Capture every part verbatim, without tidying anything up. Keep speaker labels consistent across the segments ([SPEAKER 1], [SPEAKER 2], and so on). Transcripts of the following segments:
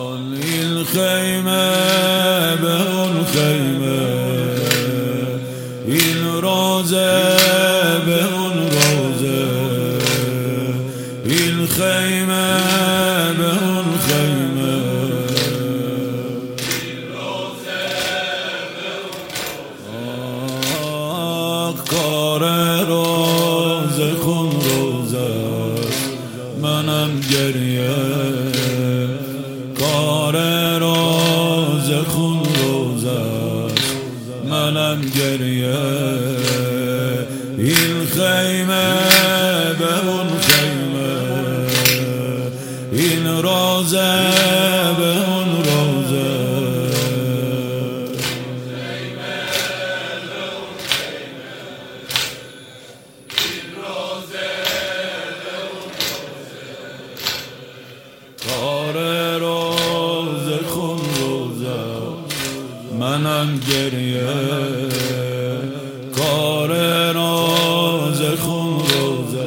[SPEAKER 1] این خیمه به اون خیمه، این روزه به اون روزه، این خیمه به اون خیمه، این روزه به اون روزه. کار روزه خون روزه، منم گریه. کار روزه خون روزه، منم گریه. این خیمه به اون خیمه، این روزه به اون روزه. کار روزه خون روزه، منم گریه. کار روزه خون روزه،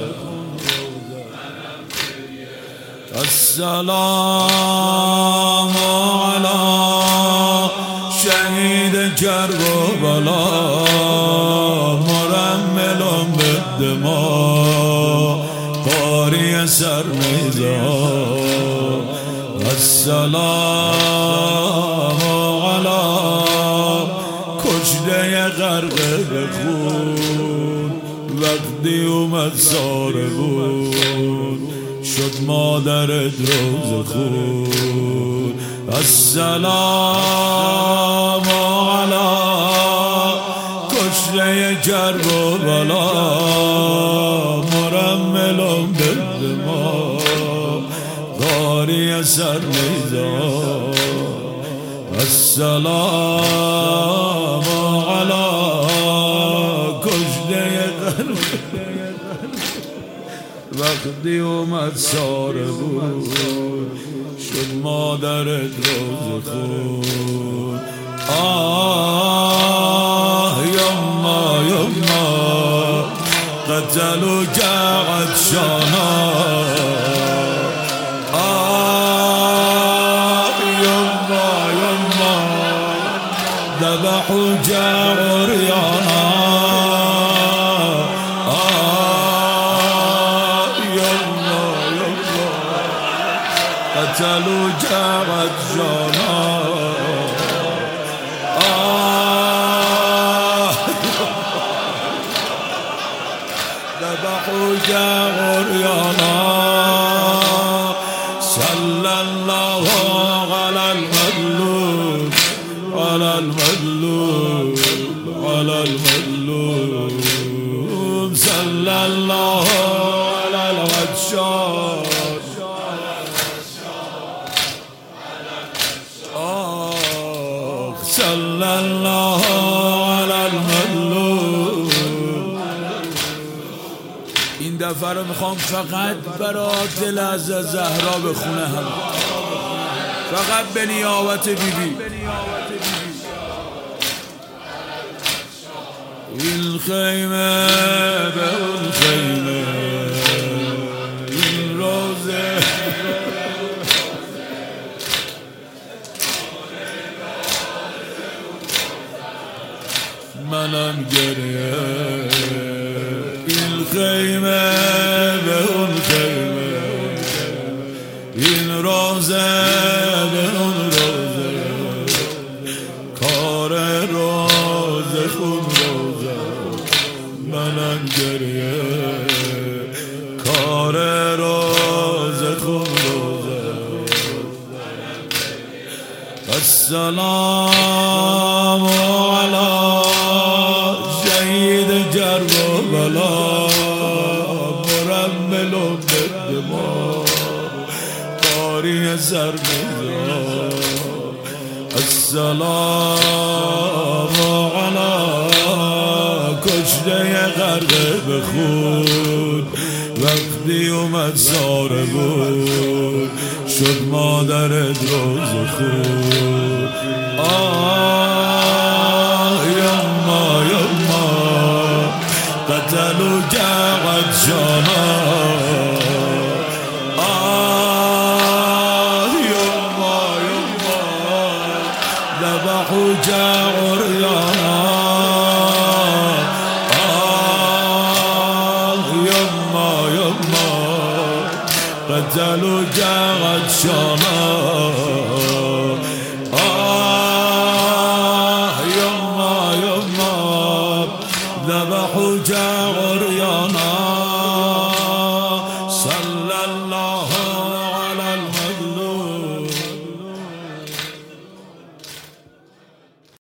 [SPEAKER 1] السلام علی شهید کربلا، مرمل بالدماء قاری سرمیزان. السلام علی کشته غرق به خون، وقتی اومد ساره بود شد مادرت روز خون. السلام علی کشته کربلا، مرمل بالدماء قاری سرمیزان. السلام علی کشته قلب، وقتی اومد ساره بود شد مادرت روز خون. آه یما یما قتلوا عطشانا، ذبحوا عريانا. آه يلا يلا قتلوا عطشانا. آه ذبحوا عريانا. صلى الله على المظلوم، على المظلوم، على المظلوم. صلى الله على العطشان، آه صلى الله على المظلوم. این دفعه رو میخوام فقط برای دل از زهرا بخونم، فقط به نیابت بی بی. این خیمه به اون خیمه، این روزه منم گریه. این خیمه به اون خیمه، این روزه به اون روزه. کار روزه خون روزه، منم گریه. کار روزه خون روزه. السلام علی شهید کربلا، مرمل بالدماء قاری سرمیزان. السلام علی کشته غرق به خون، وقتی اومد ساره بود شد مادرت روز خون. آه یما یما قتلوا عطشانا. آه یما ذبحوا عريانا آه يما يما قتلوا عطشانا